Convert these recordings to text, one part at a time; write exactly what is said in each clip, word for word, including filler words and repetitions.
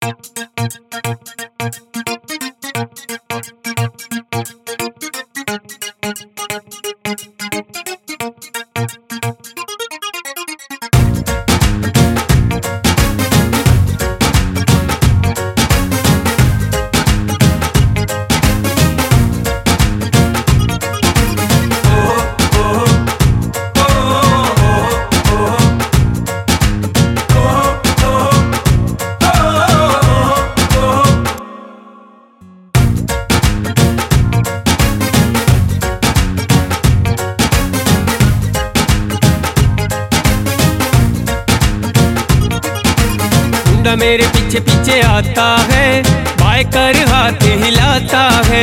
मेरे पीछे पीछे आता है, बाएं कर हाथ हिलाता है।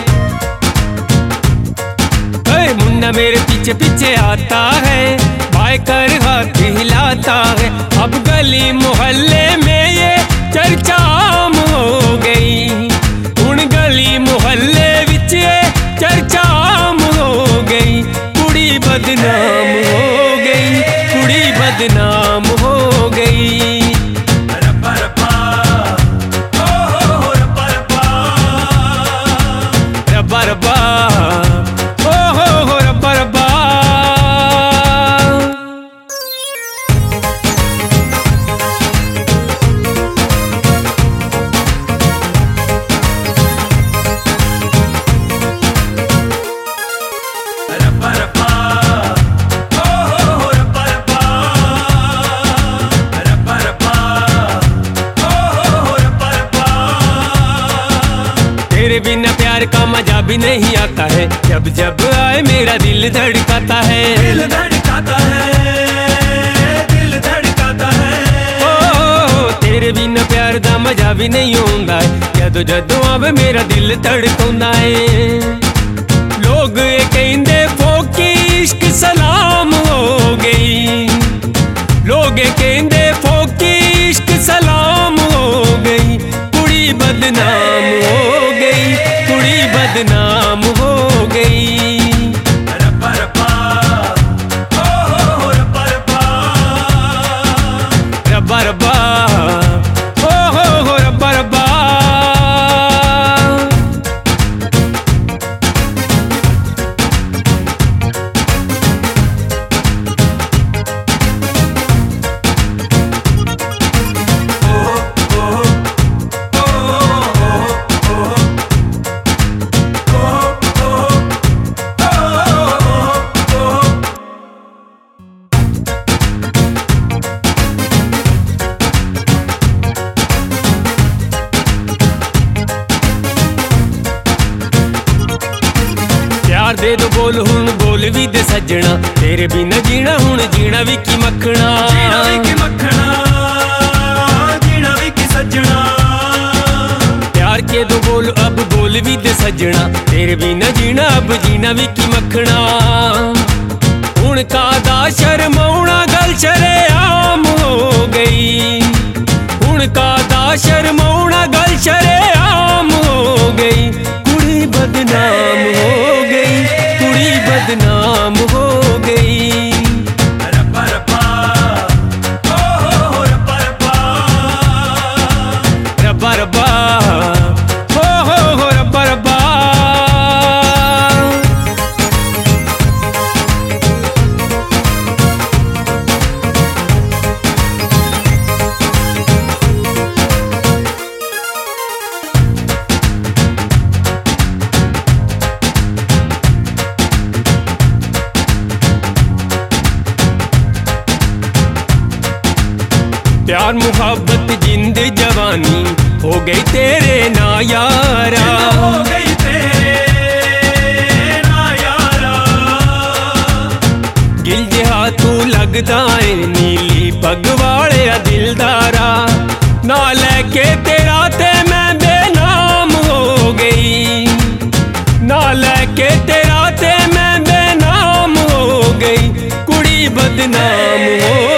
मुन्ना मेरे पीछे पीछे आता है, बाएं कर हाथ हिलाता है। अब गली मोहल्ले में ये चर्चा आम हो गई, उन गली मोहल्ले विच ये चर्चा आम हो गई। कुड़ी बदनाम हो गई, कुड़ी बदनाम हो गई। रब्बा ओ हो हो रब्बा रब्बा। रब्बा रब्बा ओ हो हो रब्बा रब्बा। रब्बा रब्बा ओ हो हो रब्बा रब्बा। तेरे बिना प्यार का मजा भी नहीं आता है, जब जब आए मेरा दिल धड़काता है, दिल धड़काता है, दिल धड़काता है। ओ तेरे बिना प्यार दा मजा भी नहीं होंदा है, जदों जदों आवे मेरा दिल धड़काउंदा है। लोग ये कहंदे फोकी इश्क सलाम हो गई, लोग ये कहंदे फोकी इश्क सलाम हो गई। कुड़ी बदनाम हो गई, कुड़ी बदनाम हो गई। रब्बा रब्बा ओ हो हो रब्बा रब्बा। रब्बा रब्बा ओ हो हो रब्बा रब्बा। प्यार दे दो बोल हुण बोल भी दे सजना, तेरे बिना जीना हुण जीना भी की मखना, जीना भी की मखना, जीना भी की सजना। प्यार के दो बोल अब बोल भी दे सजना, तेरे बिना जीना अब जीना भी की मखना। हुण का दा शर्माउणा गल शरेआम हो गई, हुण का दा शर्माउणा गल शरेआम हो गई। कुड़ी बदनाम हो गई, कुड़ी बदनाम हो गई। रब्बा रब्बा ओ हो हो रब्बा रब्बा। रब्बा रब्बा ओ हो हो रब्बा रब्बा। प्यार मुहब्बत जिंद जवानी हो गई तेरे ना यारा, हो गई तेरे ना यारा। गिल जिहा तू लगदा है नीली पग वाले दिलदारा, ना लेके तेरा ते मैं बेनाम हो गई, ना लेके तेरा ते मैं बेनाम हो गई। कुड़ी बदनाम हो